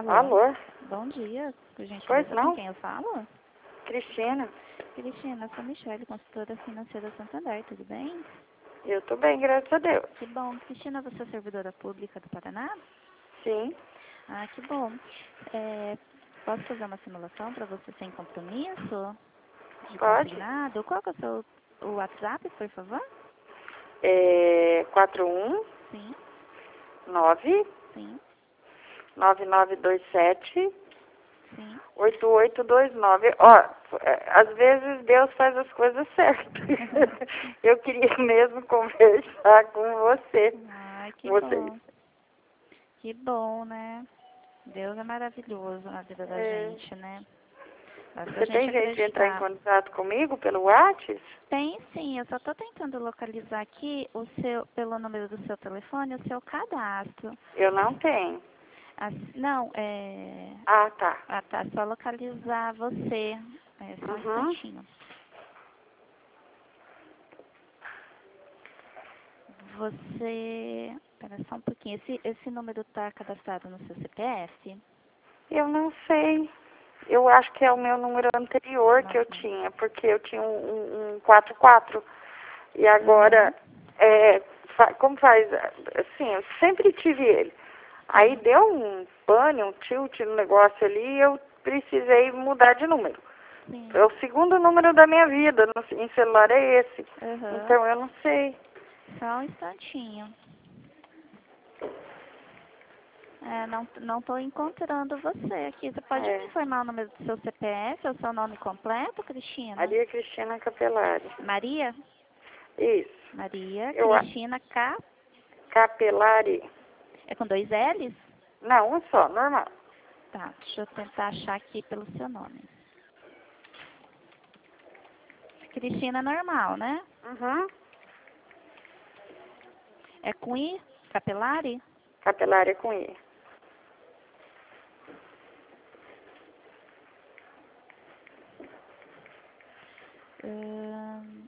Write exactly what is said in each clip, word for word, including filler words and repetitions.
Alô? Alô? Bom dia, por Pois gentileza, com não? quem eu falo? Cristina? Cristina, sou Michelle, consultora financeira Santander, tudo bem? Eu tô bem, graças a Deus. Que bom. Cristina, você é servidora pública do Paraná? Sim, Ah, que bom. É, posso fazer uma simulação para você sem compromisso? De pode? consignado? Qual que é o seu o WhatsApp, por favor? É quatro um Sim, nove sim, nove nove dois sete sim. oito oito dois nove. Ó, é, às vezes Deus faz as coisas certas. Eu queria mesmo conversar com você. Ai, que Vocês. bom. Que bom, né? Deus é maravilhoso na vida da É, gente, né? Basta a você gente tem jeito de entrar em acreditar. contato comigo pelo WhatsApp? Tem sim, eu só estou tentando localizar aqui o seu, pelo número do seu telefone, o seu cadastro. Eu não tenho. As- não, é. Ah, tá. Ah, tá, só localizar você. É só um Uhum. instantinho. Você. Pera só um pouquinho. Esse, esse número está cadastrado no seu C P F? Eu não sei. Eu acho que é o meu número anterior que eu Nossa. tinha, porque eu tinha um, um, um quatro quatro. E agora, Uhum. é, fa- como faz? Assim, eu sempre tive ele. Aí Sim, deu um pane, um tilt no negócio ali e eu precisei mudar de número. É sim. o segundo número da minha vida no, em celular é esse. Aham. Então eu não sei. Só um instantinho. É, não, não estou encontrando você aqui. Você pode me É, informar o número do seu C P F, o seu nome completo, Cristina? Maria Cristina Capelari. Maria? Isso. Maria Eu, a- Cristina K. Capelari. É com dois L's? Não, um só, normal. Tá, deixa eu tentar achar aqui pelo seu nome. Cristina normal, né? Uhum. É com I? Capelari? Capelari com I. Hum,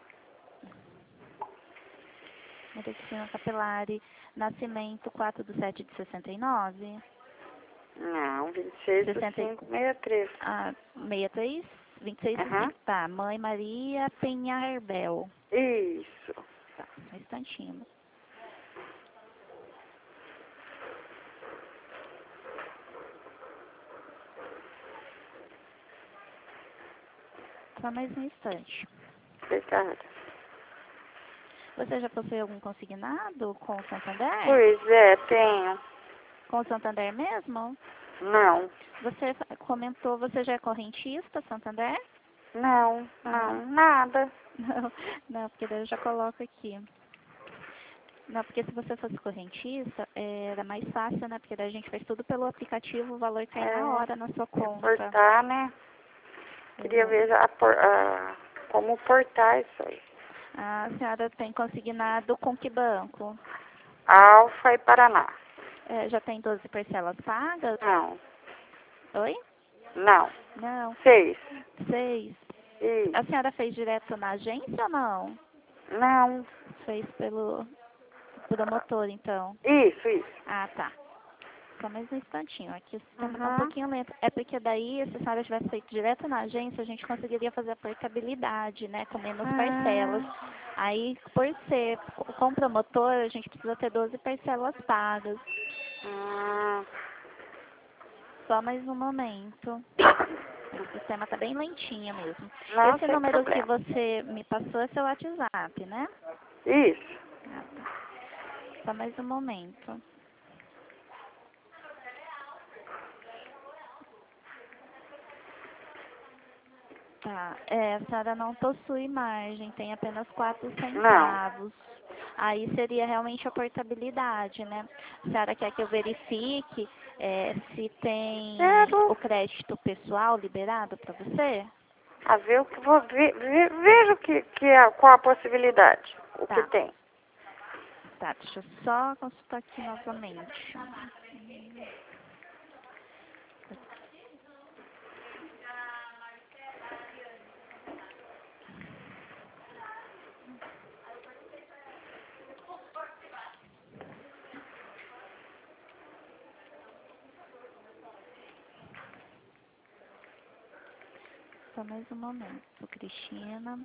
Maria Cristina Capelari. Nascimento quatro de sete de sessenta e nove? Não, vinte e seis do sessenta, e- cinco, sessenta e três. ah, sessenta e três? vinte e seis do Aham. cinco. Tá, Mãe Maria Penharbel. Isso. Tá, um instantinho. Só mais um instante. Obrigada. Você já possui algum consignado com o Santander? Pois é, tenho. Com o Santander mesmo? Não. Você fa- comentou, você já é correntista, Santander? Não, Não. não, nada. Não, não, porque daí eu já coloco aqui. Não, porque se você fosse correntista, eh, era mais fácil, né? Porque daí a gente faz tudo pelo aplicativo, o valor cai na É, hora na sua conta. reportar, né? Queria Uhum. ver a, por- a- como portar isso aí. A senhora tem consignado com que banco? Alfa e Paraná. Eh, já tem doze parcelas pagas? Não, Oi? não. Não. Seis. Seis. A Isso. senhora fez direto na agência ou não? Não. Fez pelo promotor, então. Isso, isso. Ah, tá. Só mais um instantinho. Aqui o sistema está um Uhum. pouquinho lento. É porque daí, se a senhora tivesse feito direto na agência, a gente conseguiria fazer a portabilidade, né? Com menos parcelas. Ah, Aí, por ser com promotor, a gente precisa ter doze parcelas pagas. ah. Só mais um momento. O sistema está bem lentinho mesmo. Não, Esse sem número que problema. você me passou é seu WhatsApp, né? Isso. Ah, tá. Só mais um momento. Tá, é, a senhora não possui margem, tem apenas quatro Não. centavos. Aí seria realmente a portabilidade, né? A senhora quer que eu verifique é, se tem Quero o crédito pessoal liberado para você? a ver o que vou ver, ve- vejo que, que é, qual a possibilidade, o que Tá, tem. tá, deixa eu só consultar aqui novamente. Só mais um momento, Cristina.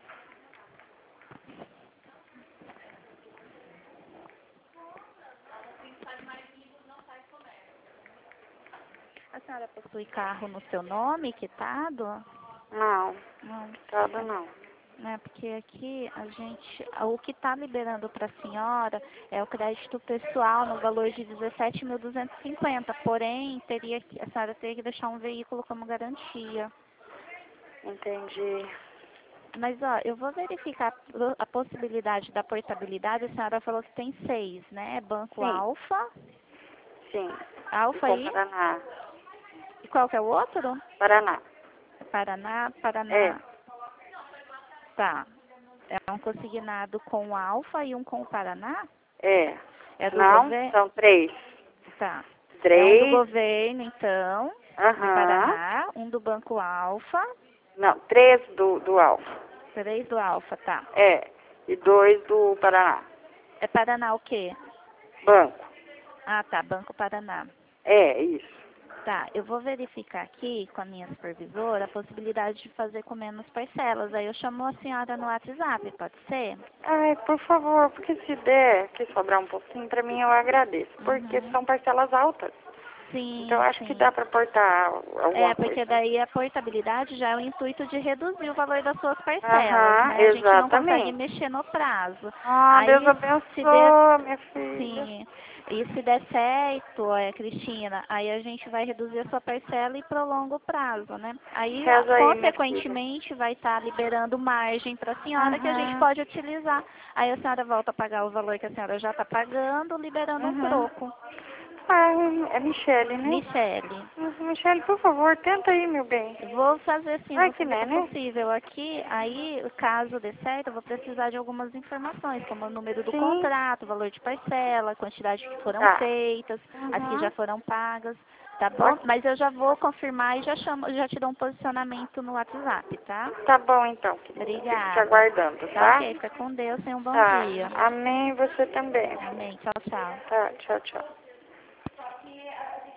A senhora possui carro no seu nome, quitado? Não, Não. todo não. Né, porque aqui a gente, o que está liberando para a senhora é o crédito pessoal no valor de dezessete mil duzentos e cinquenta, porém teria que, a senhora teria que deixar um veículo como garantia. Entendi. Mas ó, eu vou verificar a possibilidade da portabilidade. A senhora falou que tem seis, né? Banco Sim. Alfa, Sim. Alfa Com aí, Paraná. e qual que é o outro? Paraná. Paraná, Paraná. É. Tá. É um consignado com o Alfa e um com o Paraná? É. É do Não, governo? são três. Tá. É um do Três. governo, então, do Aham. Paraná, um do Banco Alfa, Não, três do, do Alfa. três do Alfa, tá. É. E dois do Paraná. É Paraná o quê? Banco. Ah, tá, Banco Paraná. É, isso. Tá, eu vou verificar aqui com a minha supervisora a possibilidade de fazer com menos parcelas. Aí eu chamo a senhora no WhatsApp, pode ser? Ai, por favor, porque se der que sobrar um pouquinho, pra mim eu agradeço. Porque Uhum. são parcelas altas. Então Sim, eu acho que sim. dá pra portar alguma É, porque coisa. daí a portabilidade já é o intuito de reduzir o valor das suas parcelas, Aham, né? A gente não consegue exatamente. mexer no prazo. Ah, Deus Aí, se der, abençoe, minha filha. sim, e se der certo, é, Cristina, aí a gente vai reduzir a sua parcela e prolonga o prazo, né? Aí, Reza aí, minha filha. consequentemente, vai estar liberando margem para a senhora que a gente Uhum. pode utilizar. Aí a senhora volta a pagar o valor que a senhora já está pagando, liberando um Uhum. troco. Ai, é Michele, né? Michele. Uhum, Michele, por favor, tenta aí, meu bem. Vou fazer sim, Vai vou que fazer né, o né? possível aqui. Aí, caso dê certo, eu vou precisar de algumas informações, como o número do Sim. contrato, o valor de parcela, a quantidade que foram Tá. feitas, as que já Uhum. foram pagas, tá bom? Ok. Mas eu já vou confirmar e já chamo, já te dou um posicionamento no WhatsApp, tá? Tá bom, então, querida. Fico te Obrigada. aguardando, Tá tá? ok, fica com Deus, tenha um bom Tá. dia. Amém, você também. Amém. Tchau, tchau. Tá, tchau, tchau.